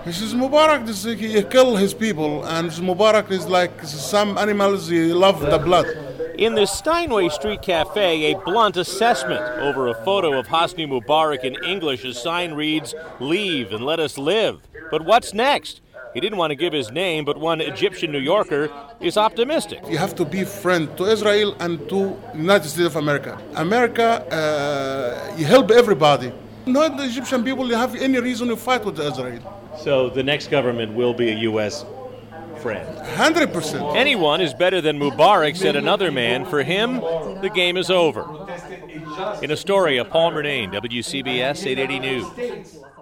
This is Mubarak, he kill his people, and Mubarak is like some animals, he love the blood. In the Steinway Street Cafe, a blunt assessment over a photo of Hosni Mubarak in English. A sign reads, "Leave and let us live." But what's next? He didn't want to give his name, but one Egyptian New Yorker is optimistic. You have to be friend to Israel and to United States of America. America, you help everybody. Not the Egyptian people have any reason to fight with Israel. So the next government will be a U.S. friend. 100%. Anyone is better than Mubarak, said another man. For him, the game is over. In Astoria, Paul Murnane, WCBS 880 News.